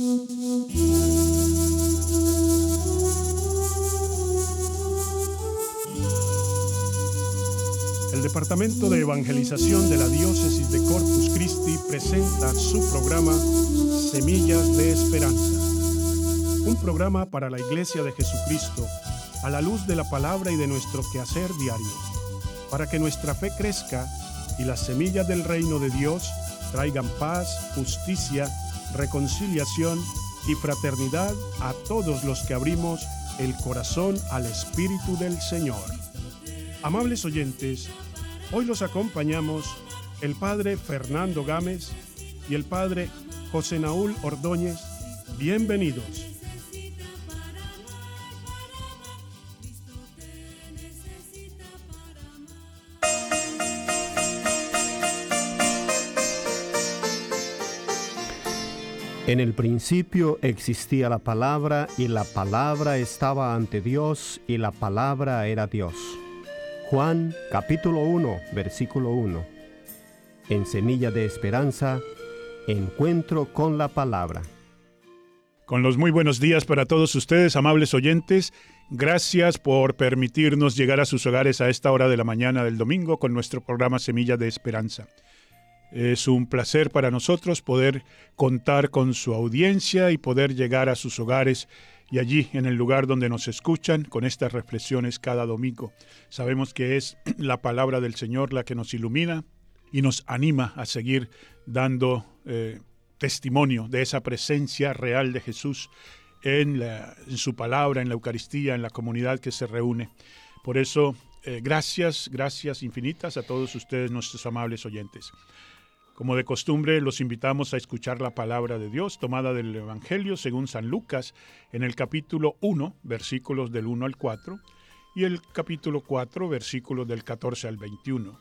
El Departamento de Evangelización de la Diócesis de Corpus Christi presenta su programa Semillas de Esperanza. Un programa para la Iglesia de Jesucristo a la luz de la palabra y de nuestro quehacer diario, para que nuestra fe crezca y las semillas del reino de Dios traigan paz, justicia, reconciliación y fraternidad a todos los que abrimos el corazón al Espíritu del Señor. Amables oyentes, hoy los acompañamos el Padre Fernando Gámez y el Padre José Naúl Ordóñez. Bienvenidos. En el principio existía la palabra, y la palabra estaba ante Dios, y la palabra era Dios. Juan, capítulo 1, versículo 1. En Semilla de Esperanza, encuentro con la palabra. Con los muy buenos días para todos ustedes, amables oyentes. Gracias por permitirnos llegar a sus hogares a esta hora de la mañana del domingo con nuestro programa Semilla de Esperanza. Es un placer para nosotros poder contar con su audiencia y poder llegar a sus hogares y allí, en el lugar donde nos escuchan, con estas reflexiones cada domingo. Sabemos que es la palabra del Señor la que nos ilumina y nos anima a seguir dando testimonio de esa presencia real de Jesús en su palabra, en la Eucaristía, en la comunidad que se reúne. Por eso, gracias infinitas a todos ustedes, nuestros amables oyentes. Como de costumbre, los invitamos a escuchar la palabra de Dios tomada del Evangelio según San Lucas en el capítulo 1, versículos del 1 al 4, y el capítulo 4, versículos del 14 al 21.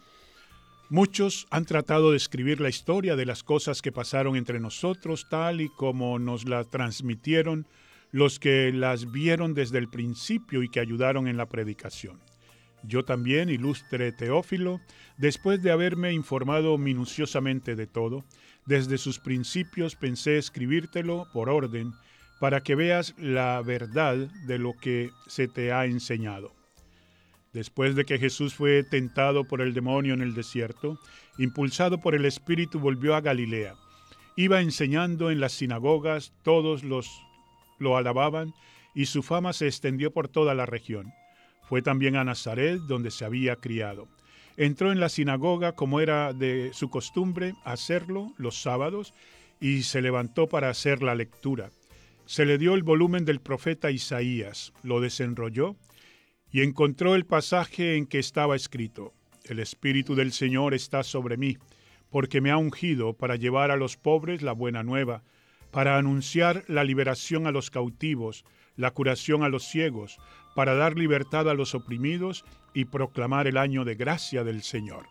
Muchos han tratado de escribir la historia de las cosas que pasaron entre nosotros, tal y como nos la transmitieron los que las vieron desde el principio y que ayudaron en la predicación. Yo también, ilustre Teófilo, después de haberme informado minuciosamente de todo, desde sus principios pensé escribírtelo por orden, para que veas la verdad de lo que se te ha enseñado. Después de que Jesús fue tentado por el demonio en el desierto, impulsado por el Espíritu volvió a Galilea. Iba enseñando en las sinagogas, todos lo alababan, y su fama se extendió por toda la región. Fue también a Nazaret, donde se había criado. Entró en la sinagoga, como era de su costumbre hacerlo los sábados, y se levantó para hacer la lectura. Se le dio el volumen del profeta Isaías, lo desenrolló y encontró el pasaje en que estaba escrito: El Espíritu del Señor está sobre mí, porque me ha ungido para llevar a los pobres la buena nueva, para anunciar la liberación a los cautivos, la curación a los ciegos, para dar libertad a los oprimidos y proclamar el año de gracia del Señor.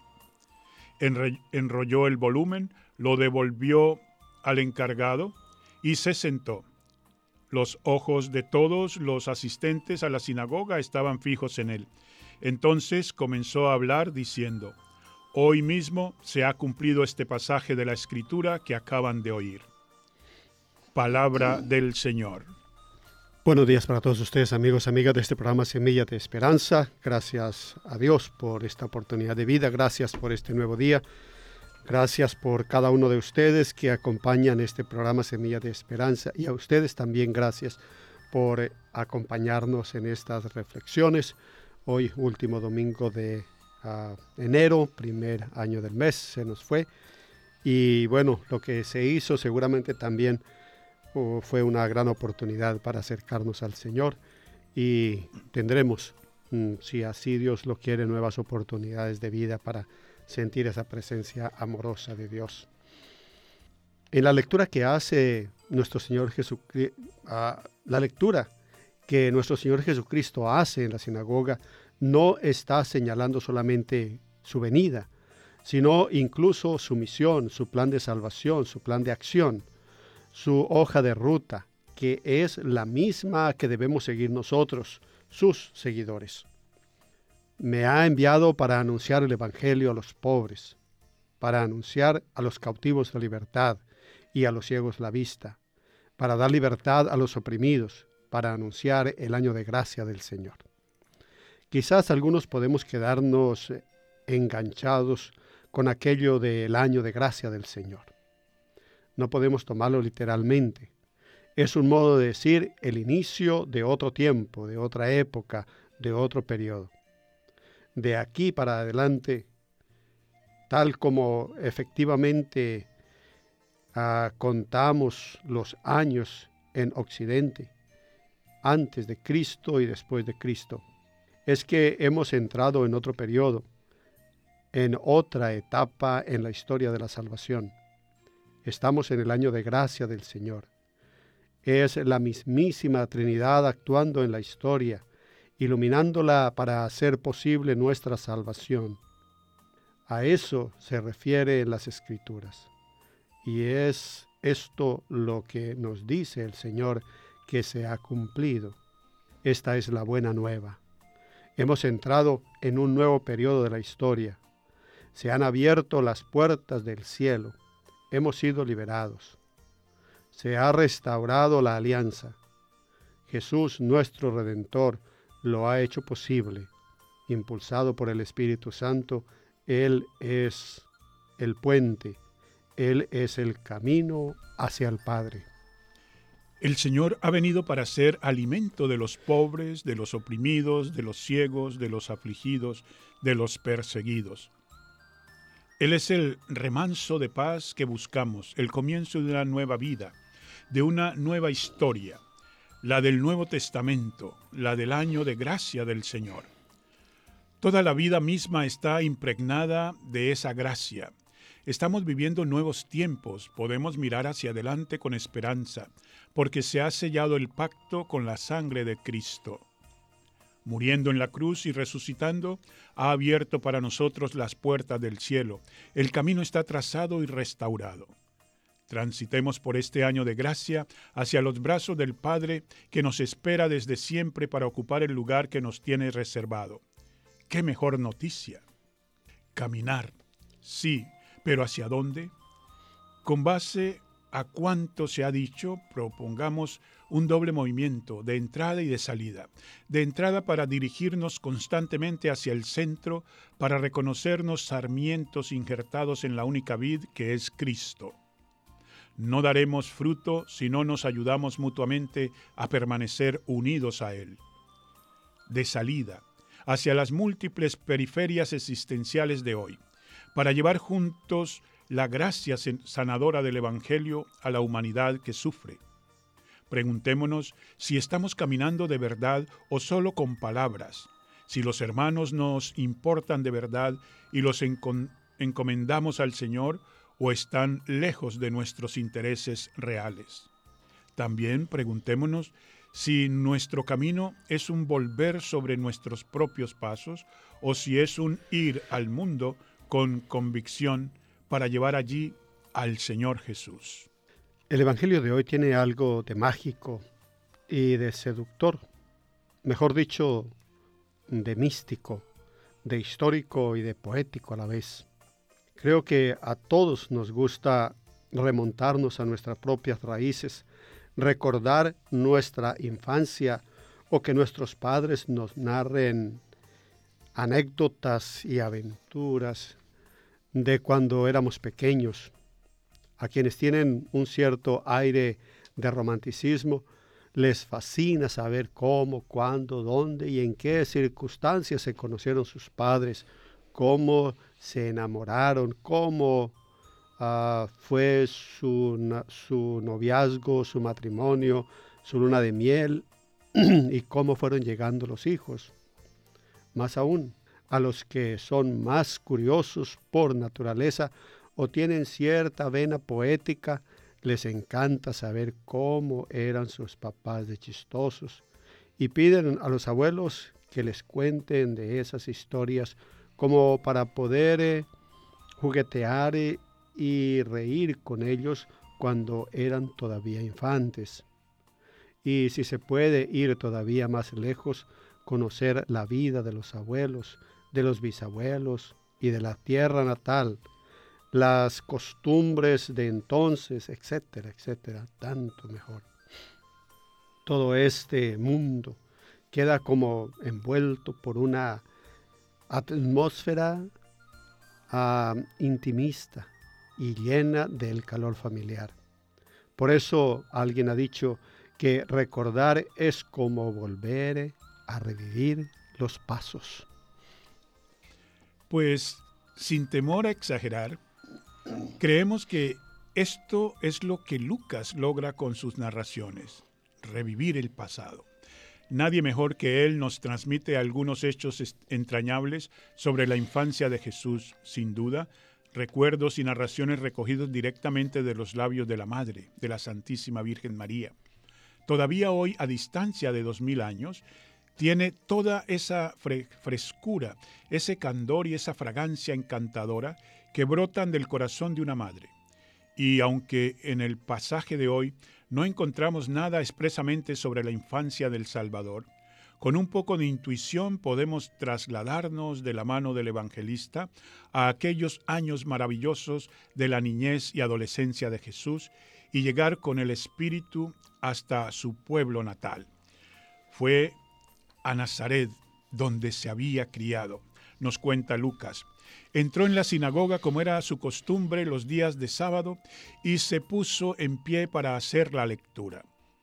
Enrolló el volumen, lo devolvió al encargado y se sentó. Los ojos de todos los asistentes a la sinagoga estaban fijos en él. Entonces comenzó a hablar diciendo: Hoy mismo se ha cumplido este pasaje de la Escritura que acaban de oír. Palabra del Señor. Buenos días para todos ustedes, amigos y amigas de este programa Semilla de Esperanza. Gracias a Dios por esta oportunidad de vida, gracias por este nuevo día, gracias por cada uno de ustedes que acompañan este programa Semilla de Esperanza, y a ustedes también gracias por acompañarnos en estas reflexiones. Hoy, último domingo de enero, primer año del mes, se nos fue, y bueno, lo que se hizo seguramente también fue una gran oportunidad para acercarnos al Señor, y tendremos, si así Dios lo quiere, nuevas oportunidades de vida para sentir esa presencia amorosa de Dios. En la lectura que hace nuestro Señor Jesucristo, la lectura que nuestro Señor Jesucristo hace en la sinagoga, no está señalando solamente su venida, sino incluso su misión, su plan de salvación, su plan de acción, su hoja de ruta, que es la misma que debemos seguir nosotros, sus seguidores. Me ha enviado para anunciar el Evangelio a los pobres, para anunciar a los cautivos la libertad y a los ciegos la vista, para dar libertad a los oprimidos, para anunciar el año de gracia del Señor. Quizás algunos podemos quedarnos enganchados con aquello del año de gracia del Señor. No podemos tomarlo literalmente. Es un modo de decir el inicio de otro tiempo, de otra época, de otro periodo. De aquí para adelante, tal como efectivamente contamos los años en Occidente, antes de Cristo y después de Cristo, es que hemos entrado en otro periodo, en otra etapa en la historia de la salvación. Estamos en el año de gracia del Señor. Es la mismísima Trinidad actuando en la historia, iluminándola para hacer posible nuestra salvación. A eso se refiere en las Escrituras. Y es esto lo que nos dice el Señor que se ha cumplido. Esta es la buena nueva. Hemos entrado en un nuevo periodo de la historia. Se han abierto las puertas del cielo. Hemos sido liberados. Se ha restaurado la alianza. Jesús, nuestro Redentor, lo ha hecho posible. Impulsado por el Espíritu Santo, Él es el puente. Él es el camino hacia el Padre. El Señor ha venido para ser alimento de los pobres, de los oprimidos, de los ciegos, de los afligidos, de los perseguidos. Él es el remanso de paz que buscamos, el comienzo de una nueva vida, de una nueva historia, la del Nuevo Testamento, la del año de gracia del Señor. Toda la vida misma está impregnada de esa gracia. Estamos viviendo nuevos tiempos, podemos mirar hacia adelante con esperanza, porque se ha sellado el pacto con la sangre de Cristo. Muriendo en la cruz y resucitando, ha abierto para nosotros las puertas del cielo. El camino está trazado y restaurado. Transitemos por este año de gracia hacia los brazos del Padre que nos espera desde siempre para ocupar el lugar que nos tiene reservado. ¡Qué mejor noticia! Caminar, sí, pero ¿hacia dónde? Con base a cuanto se ha dicho, propongamos un doble movimiento de entrada y de salida. De entrada para dirigirnos constantemente hacia el centro, para reconocernos sarmientos injertados en la única vid que es Cristo. No daremos fruto si no nos ayudamos mutuamente a permanecer unidos a Él. De salida, hacia las múltiples periferias existenciales de hoy, para llevar juntos la gracia sanadora del Evangelio a la humanidad que sufre. Preguntémonos si estamos caminando de verdad o solo con palabras, si los hermanos nos importan de verdad y los encomendamos al Señor o están lejos de nuestros intereses reales. También preguntémonos si nuestro camino es un volver sobre nuestros propios pasos o si es un ir al mundo con convicción para llevar allí al Señor Jesús. El Evangelio de hoy tiene algo de mágico y de seductor, mejor dicho, de místico, de histórico y de poético a la vez. Creo que a todos nos gusta remontarnos a nuestras propias raíces, recordar nuestra infancia o que nuestros padres nos narren anécdotas y aventuras de cuando éramos pequeños. A quienes tienen un cierto aire de romanticismo, les fascina saber cómo, cuándo, dónde y en qué circunstancias se conocieron sus padres, cómo se enamoraron, cómo fue su noviazgo, su matrimonio, su luna de miel y cómo fueron llegando los hijos. Más aún, a los que son más curiosos por naturaleza o tienen cierta vena poética, les encanta saber cómo eran sus papás de chistosos y piden a los abuelos que les cuenten de esas historias como para poder juguetear y reír con ellos cuando eran todavía infantes. Y si se puede ir todavía más lejos, conocer la vida de los abuelos, de los bisabuelos y de la tierra natal, las costumbres de entonces, etcétera, etcétera, tanto mejor. Todo este mundo queda como envuelto por una atmósfera intimista y llena del calor familiar. Por eso alguien ha dicho que recordar es como volver a revivir los pasos. Pues, sin temor a exagerar, creemos que esto es lo que Lucas logra con sus narraciones, revivir el pasado. Nadie mejor que él nos transmite algunos hechos entrañables sobre la infancia de Jesús, sin duda, recuerdos y narraciones recogidos directamente de los labios de la Madre, de la Santísima Virgen María. Todavía hoy, a distancia de 2000 años, tiene toda esa frescura, ese candor y esa fragancia encantadora que brotan del corazón de una madre. Y aunque en el pasaje de hoy no encontramos nada expresamente sobre la infancia del Salvador, con un poco de intuición podemos trasladarnos de la mano del evangelista a aquellos años maravillosos de la niñez y adolescencia de Jesús y llegar con el Espíritu hasta su pueblo natal. Fue a Nazaret donde se había criado, nos cuenta Lucas. Entró en la sinagoga como era su costumbre los días de sábado y se puso en pie para hacer la lectura.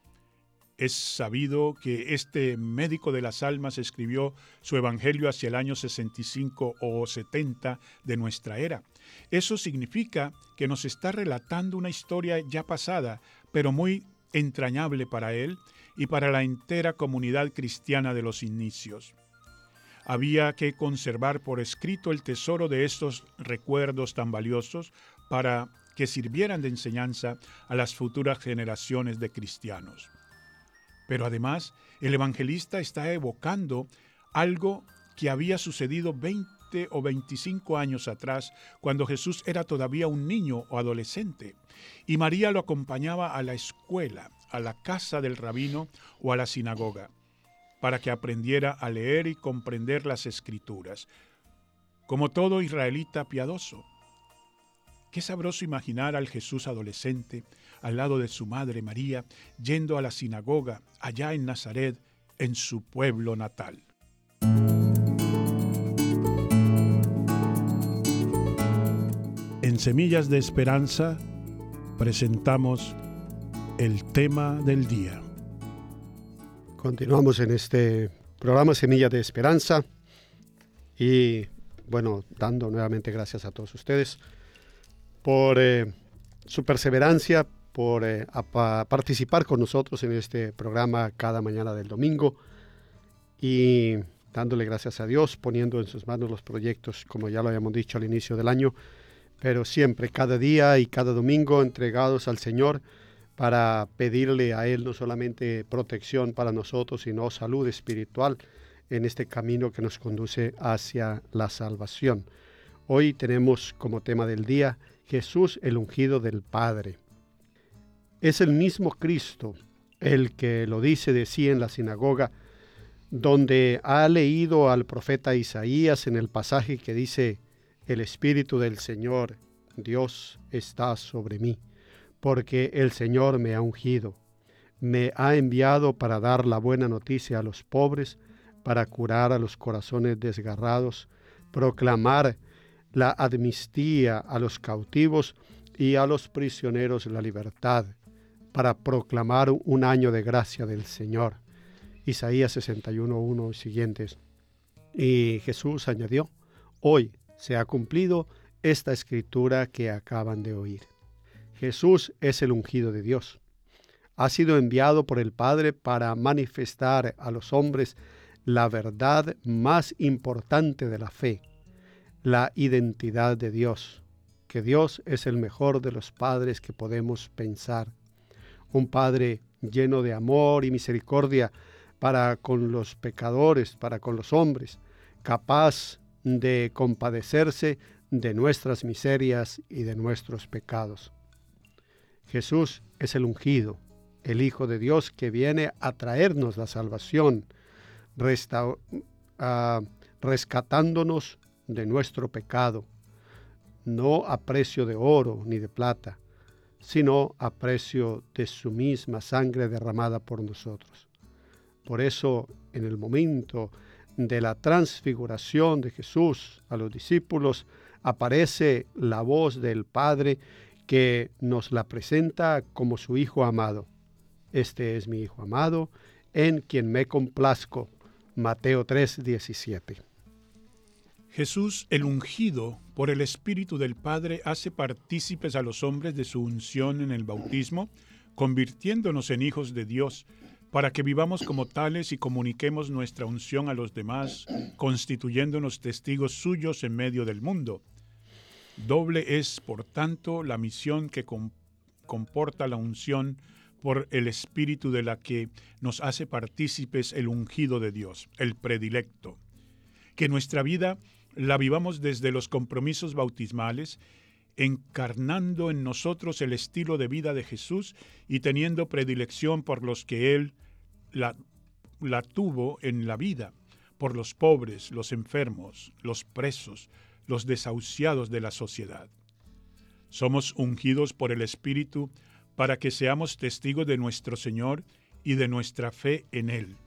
Es sabido que este médico de las almas escribió su evangelio hacia el año 65 o 70 de nuestra era. Eso significa que nos está relatando una historia ya pasada, pero muy entrañable para él y para la entera comunidad cristiana de los inicios. Había que conservar por escrito el tesoro de estos recuerdos tan valiosos para que sirvieran de enseñanza a las futuras generaciones de cristianos. Pero además, el evangelista está evocando algo que había sucedido 20 o 25 años atrás, cuando Jesús era todavía un niño o adolescente, y María lo acompañaba a la escuela, a la casa del rabino o a la sinagoga, para que aprendiera a leer y comprender las Escrituras, como todo israelita piadoso. Qué sabroso imaginar al Jesús adolescente, al lado de su madre María, yendo a la sinagoga, allá en Nazaret, en su pueblo natal. En Semillas de Esperanza presentamos el tema del día. Continuamos en este programa Semillas de Esperanza y, dando nuevamente gracias a todos ustedes por su perseverancia, por participar con nosotros en este programa cada mañana del domingo y dándole gracias a Dios, poniendo en sus manos los proyectos, como ya lo habíamos dicho al inicio del año, pero siempre, cada día y cada domingo entregados al Señor para pedirle a Él no solamente protección para nosotros, sino salud espiritual en este camino que nos conduce hacia la salvación. Hoy tenemos como tema del día Jesús, el ungido del Padre. Es el mismo Cristo el que lo dice de sí en la sinagoga, donde ha leído al profeta Isaías en el pasaje que dice: el Espíritu del Señor, Dios, está sobre mí, porque el Señor me ha ungido, me ha enviado para dar la buena noticia a los pobres, para curar a los corazones desgarrados, proclamar la amnistía a los cautivos y a los prisioneros la libertad, para proclamar un año de gracia del Señor. Isaías 61:1 y siguientes. Y Jesús añadió: hoy se ha cumplido esta escritura que acaban de oír. Jesús es el ungido de Dios. Ha sido enviado por el Padre para manifestar a los hombres la verdad más importante de la fe, la identidad de Dios, que Dios es el mejor de los padres que podemos pensar. Un Padre lleno de amor y misericordia para con los pecadores, para con los hombres, capaz de compadecerse de nuestras miserias y de nuestros pecados. Jesús es el ungido, el Hijo de Dios que viene a traernos la salvación, rescatándonos de nuestro pecado, no a precio de oro ni de plata, sino a precio de su misma sangre derramada por nosotros. Por eso, en el momento de la transfiguración de Jesús a los discípulos, aparece la voz del Padre que nos la presenta como su Hijo amado. Este es mi Hijo amado, en quien me complazco. Mateo 3:17. Jesús, el ungido por el Espíritu del Padre, hace partícipes a los hombres de su unción en el bautismo, convirtiéndonos en hijos de Dios, para que vivamos como tales y comuniquemos nuestra unción a los demás, constituyéndonos testigos suyos en medio del mundo. Doble es, por tanto, la misión que comporta la unción por el Espíritu, de la que nos hace partícipes el ungido de Dios, el predilecto. Que nuestra vida la vivamos desde los compromisos bautismales, encarnando en nosotros el estilo de vida de Jesús y teniendo predilección por los que Él la tuvo en la vida, por los pobres, los enfermos, los presos, los desahuciados de la sociedad. Somos ungidos por el Espíritu para que seamos testigos de nuestro Señor y de nuestra fe en Él.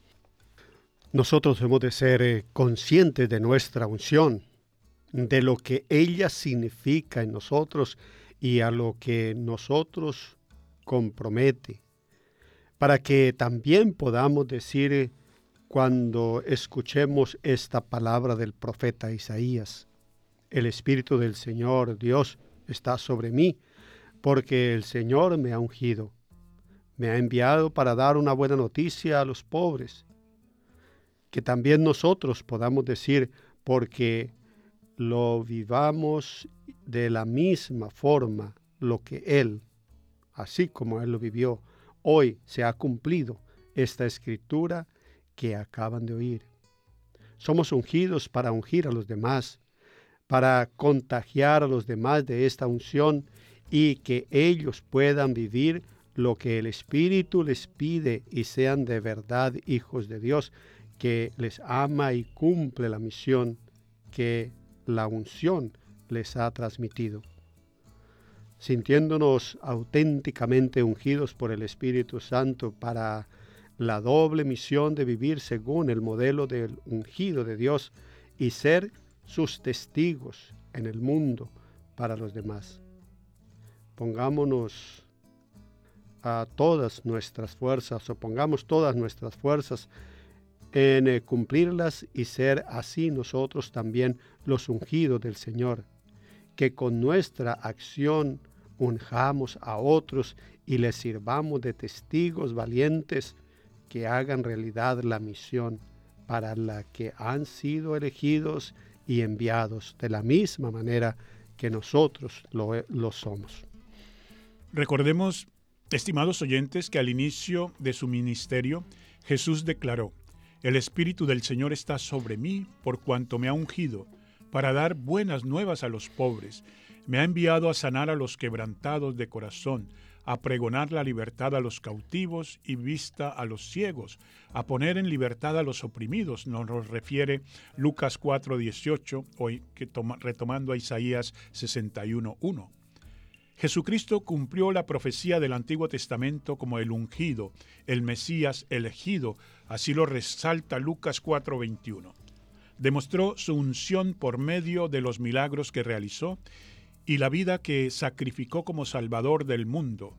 Nosotros hemos de ser conscientes de nuestra unción, de lo que ella significa en nosotros y a lo que nosotros compromete, para que también podamos decir cuando escuchemos esta palabra del profeta Isaías: el Espíritu del Señor Dios está sobre mí, porque el Señor me ha ungido, me ha enviado para dar una buena noticia a los pobres. Que también nosotros podamos decir, porque lo vivamos de la misma forma, lo que Él, así como Él lo vivió, hoy se ha cumplido esta escritura que acaban de oír. Somos ungidos para ungir a los demás, para contagiar a los demás de esta unción y que ellos puedan vivir lo que el Espíritu les pide y sean de verdad hijos de Dios, que les ama y cumple la misión que la unción les ha transmitido. Sintiéndonos auténticamente ungidos por el Espíritu Santo para la doble misión de vivir según el modelo del ungido de Dios y ser sus testigos en el mundo para los demás. Pongámonos a todas nuestras fuerzas, o pongamos todas nuestras fuerzas en cumplirlas y ser así nosotros también los ungidos del Señor, que con nuestra acción unjamos a otros y les sirvamos de testigos valientes que hagan realidad la misión para la que han sido elegidos y enviados de la misma manera que nosotros lo somos. Recordemos, estimados oyentes, que al inicio de su ministerio Jesús declaró: el Espíritu del Señor está sobre mí, por cuanto me ha ungido, para dar buenas nuevas a los pobres. Me ha enviado a sanar a los quebrantados de corazón, a pregonar la libertad a los cautivos y vista a los ciegos, a poner en libertad a los oprimidos. Nos refiere Lucas 4:18, hoy retomando a Isaías 61:1. Jesucristo cumplió la profecía del Antiguo Testamento como el ungido, el Mesías elegido, así lo resalta Lucas 4:21. Demostró su unción por medio de los milagros que realizó y la vida que sacrificó como Salvador del mundo.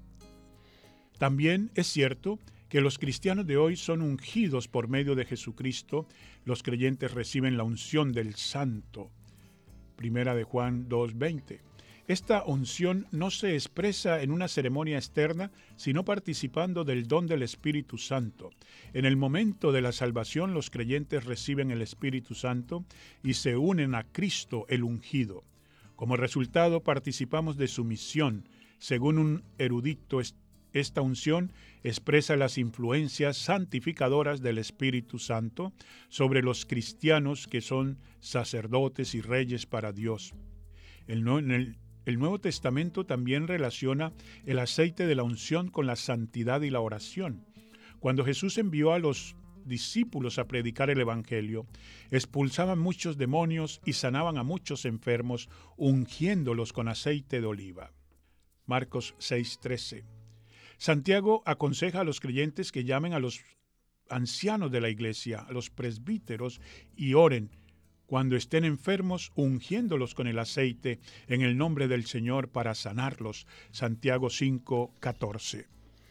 También es cierto que los cristianos de hoy son ungidos por medio de Jesucristo. Los creyentes reciben la unción del Santo. Primera de Juan 2:20. Esta unción no se expresa en una ceremonia externa, sino participando del don del Espíritu Santo. En el momento de la salvación, los creyentes reciben el Espíritu Santo y se unen a Cristo, el ungido. Como resultado, participamos de su misión. Según un erudito, esta unción expresa las influencias santificadoras del Espíritu Santo sobre los cristianos que son sacerdotes y reyes para Dios. El Nuevo Testamento también relaciona el aceite de la unción con la santidad y la oración. Cuando Jesús envió a los discípulos a predicar el Evangelio, expulsaban muchos demonios y sanaban a muchos enfermos, ungiéndolos con aceite de oliva. Marcos 6:13. Santiago aconseja a los creyentes que llamen a los ancianos de la iglesia, a los presbíteros, y oren cuando estén enfermos, ungiéndolos con el aceite en el nombre del Señor para sanarlos. Santiago 5:14.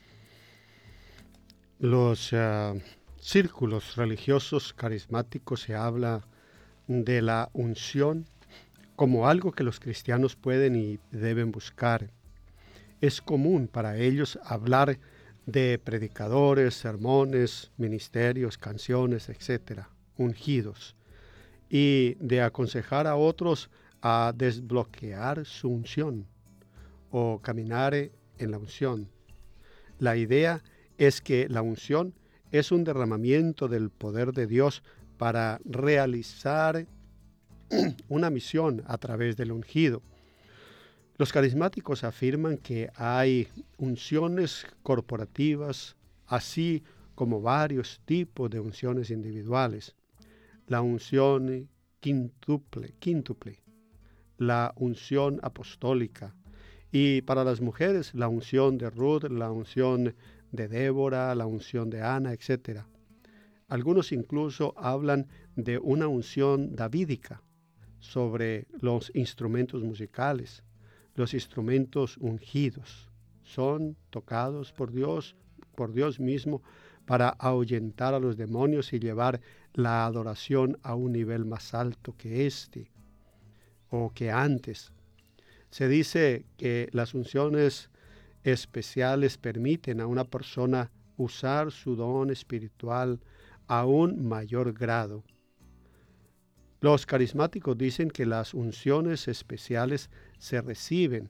Los círculos religiosos carismáticos se habla de la unción como algo que los cristianos pueden y deben buscar. Es común para ellos hablar de predicadores, sermones, ministerios, canciones, etc., ungidos, y de aconsejar a otros a desbloquear su unción o caminar en la unción. La idea es que la unción es un derramamiento del poder de Dios para realizar una misión a través del ungido. Los carismáticos afirman que hay unciones corporativas, así como varios tipos de unciones individuales. La unción quíntuple, la unción apostólica, y para las mujeres la unción de Ruth, la unción de Débora, la unción de Ana, etc. Algunos incluso hablan de una unción davídica sobre los instrumentos musicales. Los instrumentos ungidos son tocados por Dios mismo para ahuyentar a los demonios y llevar la adoración a un nivel más alto que o que antes. Se dice que las unciones especiales permiten a una persona usar su don espiritual a un mayor grado. Los carismáticos dicen que las unciones especiales se reciben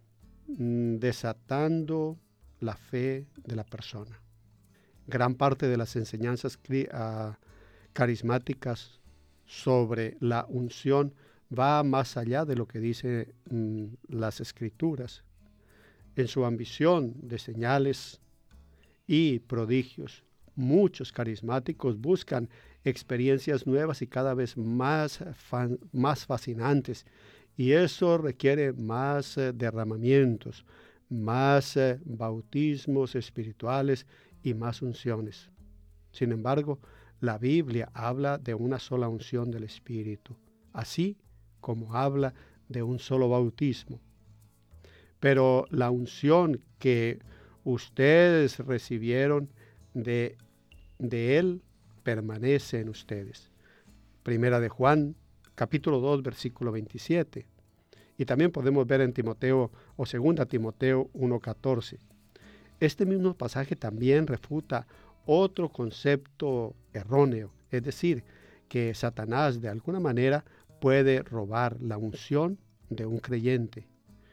desatando la fe de la persona. Gran parte de las enseñanzas carismáticas sobre la unción va más allá de lo que dicen las Escrituras. En su ambición de señales y prodigios, muchos carismáticos buscan experiencias nuevas y cada vez más fascinantes, y eso requiere más derramamientos, más bautismos espirituales y más unciones. Sin embargo, la Biblia habla de una sola unción del Espíritu, así como habla de un solo bautismo. Pero la unción que ustedes recibieron de Él permanece en ustedes. Primera de Juan, capítulo 2, versículo 27. Y también podemos ver en Timoteo o 2 Timoteo 1:14. Este mismo pasaje también refuta otro concepto erróneo, es decir, que Satanás de alguna manera puede robar la unción de un creyente.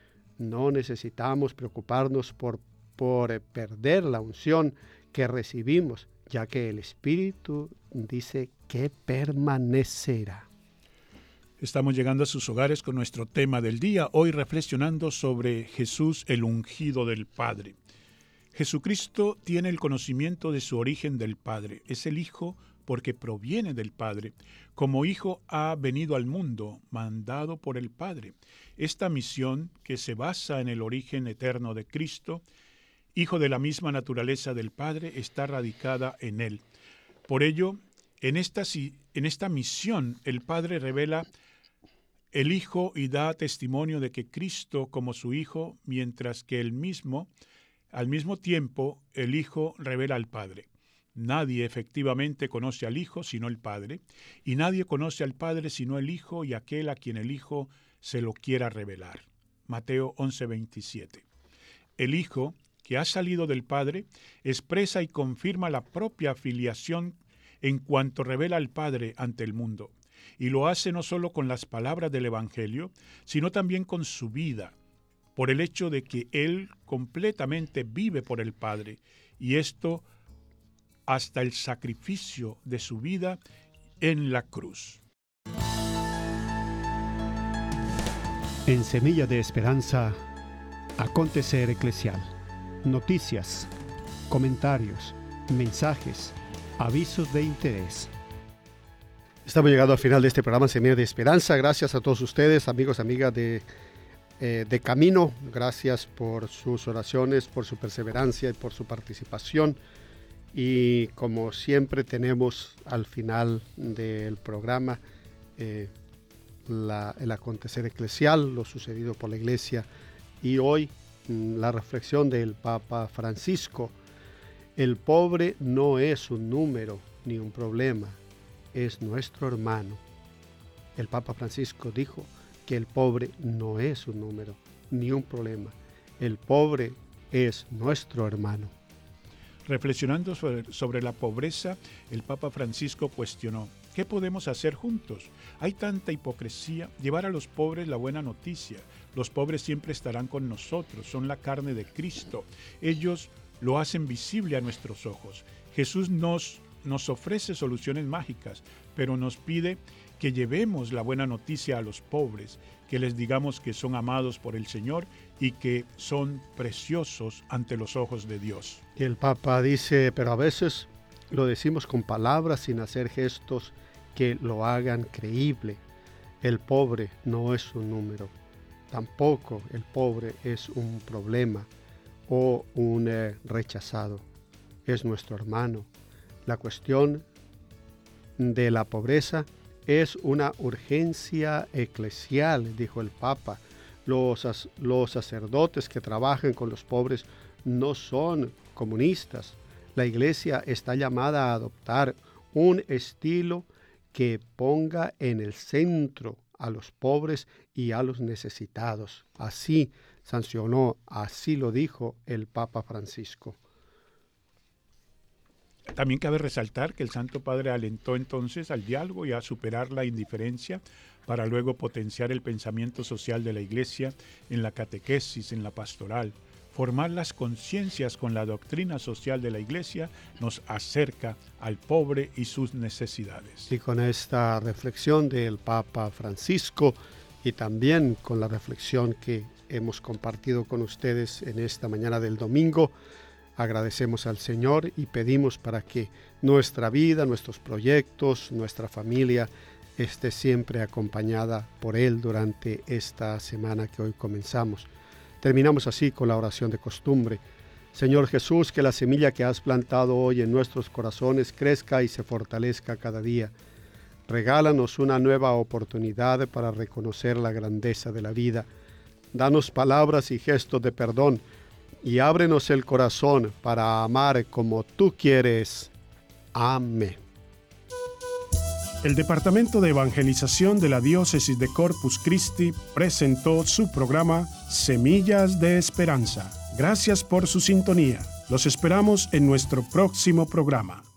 No necesitamos preocuparnos por perder la unción que recibimos, ya que el Espíritu dice que permanecerá. Estamos llegando a sus hogares con nuestro tema del día, hoy reflexionando sobre Jesús, el ungido del Padre. Jesucristo tiene el conocimiento de su origen del Padre. Es el Hijo porque proviene del Padre. Como Hijo ha venido al mundo, mandado por el Padre. Esta misión, que se basa en el origen eterno de Cristo, Hijo de la misma naturaleza del Padre, está radicada en Él. Por ello, en esta misión, el Padre revela el Hijo y da testimonio de que Cristo como su Hijo, mientras que al mismo tiempo, el Hijo revela al Padre. Nadie efectivamente conoce al Hijo sino el Padre, y nadie conoce al Padre sino el Hijo y aquel a quien el Hijo se lo quiera revelar. Mateo 11:27. El Hijo, que ha salido del Padre, expresa y confirma la propia filiación en cuanto revela al Padre ante el mundo, y lo hace no solo con las palabras del Evangelio, sino también con su vida, por el hecho de que Él completamente vive por el Padre, y esto hasta el sacrificio de su vida en la cruz. En Semilla de Esperanza, acontecer eclesial. Noticias, comentarios, mensajes, Avisos de interés. Estamos llegando al final de este programa Semilla de Esperanza. Gracias a todos ustedes, amigos, amigas de Camino. Gracias por sus oraciones, por su perseverancia y por su participación. Y como siempre tenemos al final del programa el acontecer eclesial, lo sucedido por la Iglesia, y hoy la reflexión del Papa Francisco. El pobre no es un número ni un problema, es nuestro hermano. El Papa Francisco dijo que el pobre no es un número ni un problema, el pobre es nuestro hermano. Reflexionando sobre la pobreza, el Papa Francisco cuestionó: ¿qué podemos hacer juntos? Hay tanta hipocresía. Llevar a los pobres la buena noticia. Los pobres siempre estarán con nosotros, son la carne de Cristo. Ellos lo hacen visible a nuestros ojos. Jesús nos ofrece soluciones mágicas, pero nos pide que llevemos la buena noticia a los pobres, que les digamos que son amados por el Señor y que son preciosos ante los ojos de Dios. Y el Papa dice, pero a veces lo decimos con palabras sin hacer gestos que lo hagan creíble. El pobre no es un número, tampoco el pobre es un problema o un rechazado, es nuestro hermano. La cuestión de la pobreza es una urgencia eclesial, dijo el Papa. Los sacerdotes que trabajan con los pobres no son comunistas. La Iglesia está llamada a adoptar un estilo que ponga en el centro a los pobres y a los necesitados. Así sancionó, así lo dijo el Papa Francisco. También cabe resaltar que el Santo Padre alentó entonces al diálogo y a superar la indiferencia para luego potenciar el pensamiento social de la Iglesia en la catequesis, en la pastoral. Formar las conciencias con la doctrina social de la Iglesia nos acerca al pobre y sus necesidades. Y con esta reflexión del Papa Francisco y también con la reflexión que hemos compartido con ustedes en esta mañana del domingo, agradecemos al Señor y pedimos para que nuestra vida, nuestros proyectos, nuestra familia esté siempre acompañada por Él durante esta semana que hoy comenzamos. Terminamos así con la oración de costumbre. Señor Jesús, que la semilla que has plantado hoy en nuestros corazones crezca y se fortalezca cada día. Regálanos una nueva oportunidad para reconocer la grandeza de la vida. Danos palabras y gestos de perdón y ábrenos el corazón para amar como tú quieres. Amén. El Departamento de Evangelización de la Diócesis de Corpus Christi presentó su programa Semillas de Esperanza. Gracias por su sintonía. Los esperamos en nuestro próximo programa.